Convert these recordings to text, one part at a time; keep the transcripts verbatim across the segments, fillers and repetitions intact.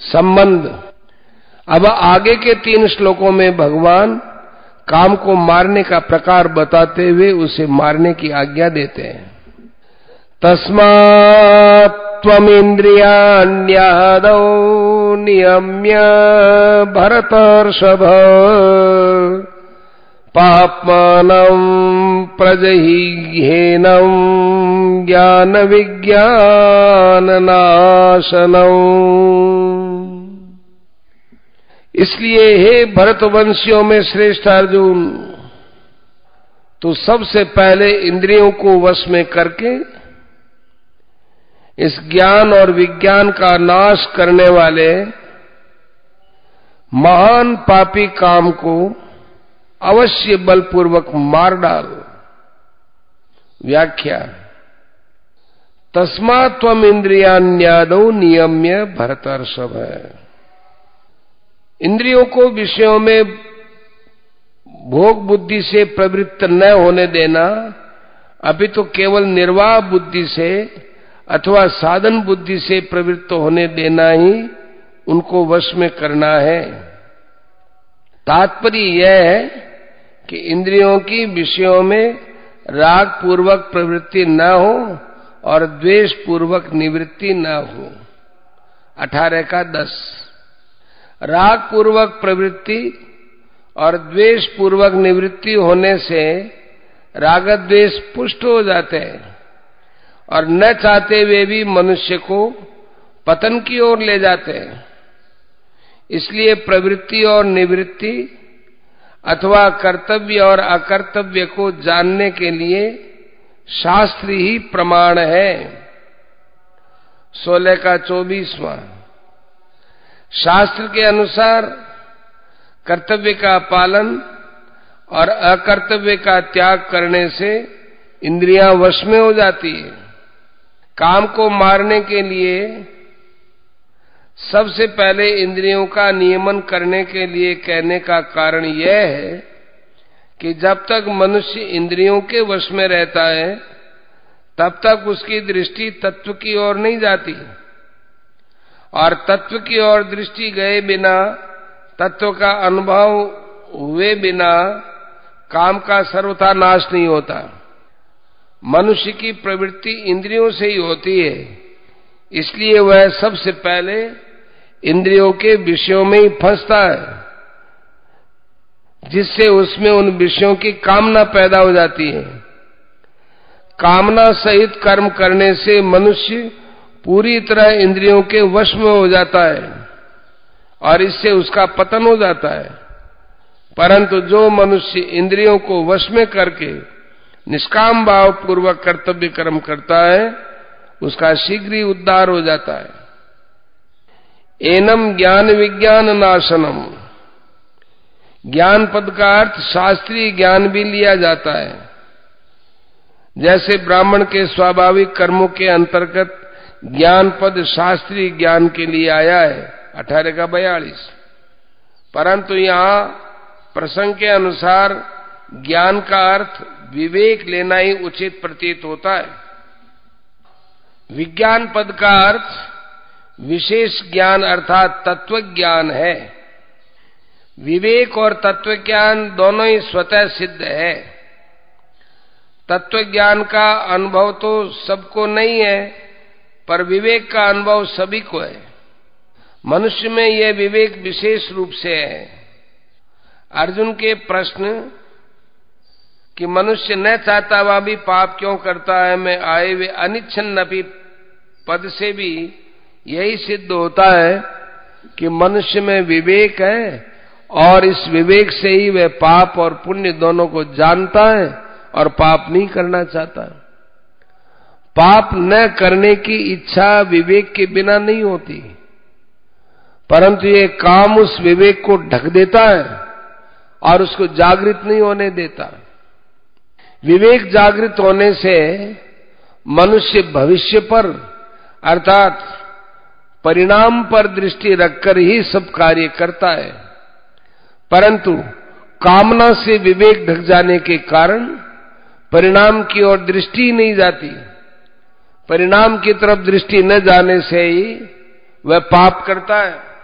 संबंध। अब आगे के तीन श्लोकों में भगवान काम को मारने का प्रकार बताते हुए उसे मारने की आज्ञा देते हैं। तस्मात् त्वमिन्द्रियाण्यादौ नियम्य भरतर्षभ पाप्मानं प्रजहिह्येनं ज्ञान विज्ञान नाशनम्। इसलिए हे भरतवंशियों में श्रेष्ठ अर्जुन, तो सबसे पहले इंद्रियों को वश में करके इस ज्ञान और विज्ञान का नाश करने वाले महान पापी काम को अवश्य बलपूर्वक मार डाल। व्याख्या। तस्मात् त्वम् इंद्रियाण्यादौ नियम्य भरतर्षभ। इंद्रियों को विषयों में भोग बुद्धि से प्रवृत्त न होने देना, अभी तो केवल निर्वाह बुद्धि से अथवा साधन बुद्धि से प्रवृत्त होने देना ही उनको वश में करना है। तात्पर्य यह है कि इंद्रियों की विषयों में राग पूर्वक प्रवृत्ति न हो और द्वेष पूर्वक निवृत्ति न हो। अठारह का दस। राग पूर्वक प्रवृत्ति और द्वेष पूर्वक निवृत्ति होने से राग द्वेष पुष्ट हो जाते हैं और न चाहते हुए भी मनुष्य को पतन की ओर ले जाते हैं। इसलिए प्रवृत्ति और निवृत्ति अथवा कर्तव्य और अकर्तव्य को जानने के लिए शास्त्र ही प्रमाण है। सोलह का चौबीसवां। शास्त्र के अनुसार कर्तव्य का पालन और अकर्तव्य का त्याग करने से इंद्रियां वश में हो जाती है। काम को मारने के लिए सबसे पहले इंद्रियों का नियमन करने के लिए कहने का कारण यह है कि जब तक मनुष्य इंद्रियों के वश में रहता है तब तक उसकी दृष्टि तत्व की ओर नहीं जाती, और तत्व की ओर दृष्टि गए बिना, तत्व का अनुभव हुए बिना काम का सर्वथा नाश नहीं होता। मनुष्य की प्रवृत्ति इंद्रियों से ही होती है, इसलिए वह सबसे पहले इंद्रियों के विषयों में ही फंसता है, जिससे उसमें उन विषयों की कामना पैदा हो जाती है। कामना सहित कर्म करने से मनुष्य पूरी तरह इंद्रियों के वश में हो जाता है और इससे उसका पतन हो जाता है। परंतु जो मनुष्य इंद्रियों को वश में करके निष्काम भाव पूर्वक कर्तव्य कर्म करता है उसका शीघ्र ही उद्धार हो जाता है। एनम ज्ञान विज्ञान नाशनम। ज्ञान पद का अर्थ शास्त्रीय ज्ञान भी लिया जाता है। जैसे ब्राह्मण के स्वाभाविक कर्मों के अंतर्गत ज्ञान पद शास्त्रीय ज्ञान के लिए आया है। अठारह का बयालीस। परंतु यहाँ प्रसंग के अनुसार ज्ञान का अर्थ विवेक लेना ही उचित प्रतीत होता है। विज्ञान पद का अर्थ विशेष ज्ञान अर्थात तत्व ज्ञान है। विवेक और तत्व ज्ञान दोनों ही स्वतः सिद्ध है। तत्व ज्ञान का अनुभव तो सबको नहीं है, पर विवेक का अनुभव सभी को है। मनुष्य में यह विवेक विशेष रूप से है। अर्जुन के प्रश्न कि मनुष्य न चाहता हुआ भी पाप क्यों करता है में आए हुए अनिच्छन्नपि पद से भी यही सिद्ध होता है कि मनुष्य में विवेक है और इस विवेक से ही वह पाप और पुण्य दोनों को जानता है और पाप नहीं करना चाहता। पाप न करने की इच्छा विवेक के बिना नहीं होती, परंतु ये काम उस विवेक को ढक देता है और उसको जागृत नहीं होने देता। विवेक जागृत होने से मनुष्य भविष्य पर अर्थात परिणाम पर दृष्टि रखकर ही सब कार्य करता है, परंतु कामना से विवेक ढक जाने के कारण परिणाम की ओर दृष्टि नहीं जाती। परिणाम की तरफ दृष्टि न जाने से ही वह पाप करता है।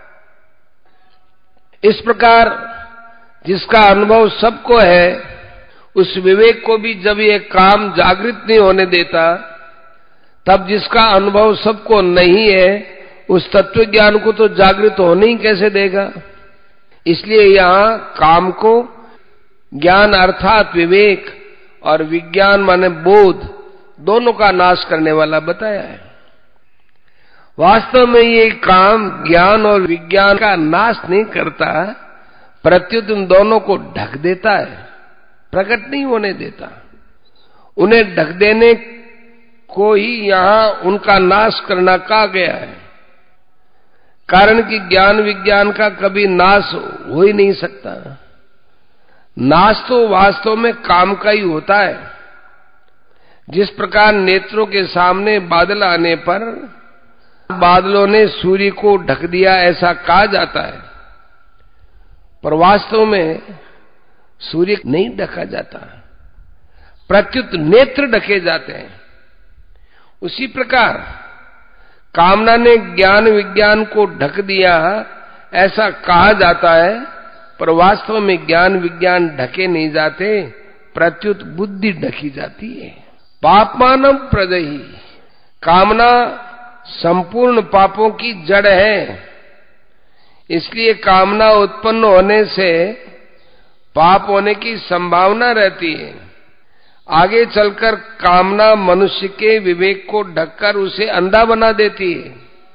इस प्रकार जिसका अनुभव सबको है, उस विवेक को भी जब ये काम जागृत नहीं होने देता, तब जिसका अनुभव सबको नहीं है, उस तत्व ज्ञान को तो जागृत होने ही कैसे देगा। इसलिए यहां काम को ज्ञान अर्थात विवेक और विज्ञान माने बोध दोनों का नाश करने वाला बताया है। वास्तव में ये काम ज्ञान और विज्ञान का नाश नहीं करता, प्रत्युत उन दोनों को ढक देता है, प्रकट नहीं होने देता। उन्हें ढक देने को ही यहां उनका नाश करना कहा गया है, कारण कि ज्ञान विज्ञान का कभी नाश हो ही नहीं सकता। नाश तो वास्तव में काम का ही होता है। जिस प्रकार नेत्रों के सामने बादल आने पर बादलों ने सूर्य को ढक दिया ऐसा कहा जाता है, पर वास्तव में सूर्य नहीं ढका जाता, प्रत्युत नेत्र ढके जाते हैं। उसी प्रकार कामना ने ज्ञान विज्ञान को ढक दिया ऐसा कहा जाता है, पर वास्तव में ज्ञान विज्ञान ढके नहीं जाते, प्रत्युत बुद्धि ढकी जाती है। पापमानम प्रदही, कामना संपूर्ण पापों की जड़ है। इसलिए कामना उत्पन्न होने से पाप होने की संभावना रहती है। आगे चलकर कामना मनुष्य के विवेक को ढककर उसे अंधा बना देती है,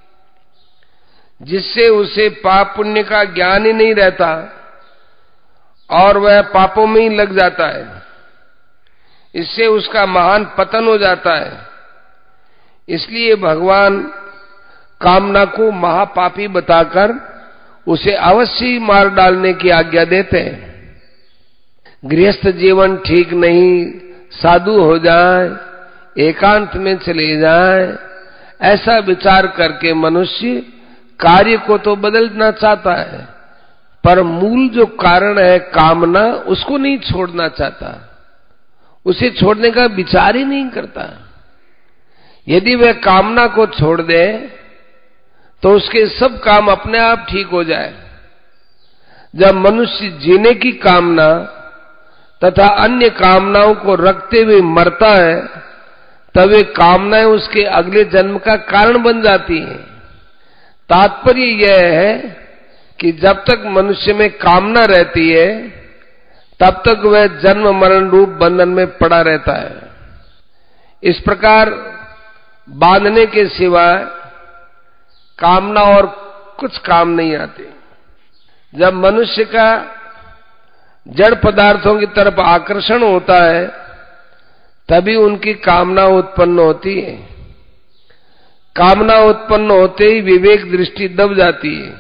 जिससे उसे पाप पुण्य का ज्ञान ही नहीं रहता और वह पापों में ही लग जाता है। इससे उसका महान पतन हो जाता है। इसलिए भगवान कामना को महापापी बताकर उसे अवश्य ही मार डालने की आज्ञा देते हैं। गृहस्थ जीवन ठीक नहीं, साधु हो जाए, एकांत में चले जाए, ऐसा विचार करके मनुष्य कार्य को तो बदलना चाहता है, पर मूल जो कारण है कामना, उसको नहीं छोड़ना चाहता, उसे छोड़ने का विचार ही नहीं करता। यदि वह कामना को छोड़ दे तो उसके सब काम अपने आप ठीक हो जाए। जब मनुष्य जीने की कामना तथा अन्य कामनाओं को रखते हुए मरता है, तब वे कामनाएं उसके अगले जन्म का कारण बन जाती हैं। तात्पर्य यह है कि जब तक मनुष्य में कामना रहती है, तब तक वह जन्म मरण रूप बंधन में पड़ा रहता है। इस प्रकार बांधने के सिवाय कामना और कुछ काम नहीं आते। जब मनुष्य का जड़ पदार्थों की तरफ आकर्षण होता है, तभी उनकी कामना उत्पन्न होती है। कामना उत्पन्न होते ही विवेक दृष्टि दब जाती है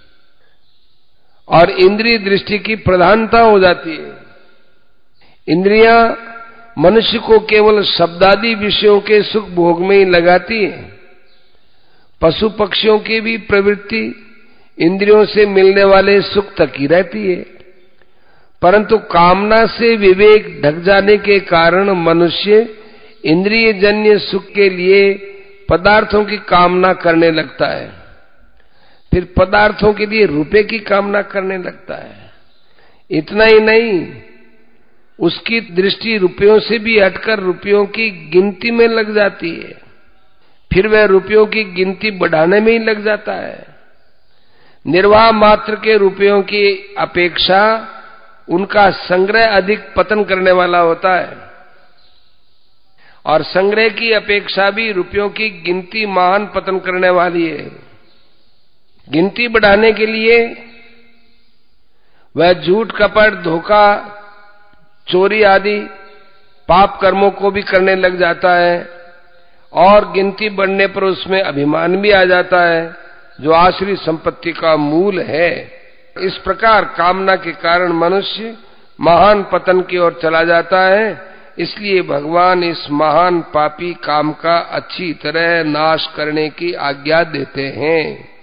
और इंद्रिय दृष्टि की प्रधानता हो जाती है। इंद्रियां मनुष्य को केवल शब्दादि विषयों के सुख भोग में ही लगाती है। पशु पक्षियों की भी प्रवृत्ति इंद्रियों से मिलने वाले सुख तक ही रहती है, परंतु कामना से विवेक ढक जाने के कारण मनुष्य इंद्रिय जन्य सुख के लिए पदार्थों की कामना करने लगता है, फिर पदार्थों के लिए रुपए की कामना करने लगता है। इतना ही नहीं, उसकी दृष्टि रुपयों से भी हटकर रुपयों की गिनती में लग जाती है, फिर वह रुपयों की गिनती बढ़ाने में ही लग जाता है। निर्वाह मात्र के रुपयों की अपेक्षा उनका संग्रह अधिक पतन करने वाला होता है, और संग्रह की अपेक्षा भी रुपयों की गिनती महान पतन करने वाली है। गिनती बढ़ाने के लिए वह झूठ कपट धोखा चोरी आदि पाप कर्मों को भी करने लग जाता है, और गिनती बढ़ने पर उसमें अभिमान भी आ जाता है, जो आश्रित संपत्ति का मूल है। इस प्रकार कामना के कारण मनुष्य महान पतन की ओर चला जाता है। इसलिए भगवान इस महान पापी काम का अच्छी तरह नाश करने की आज्ञा देते हैं।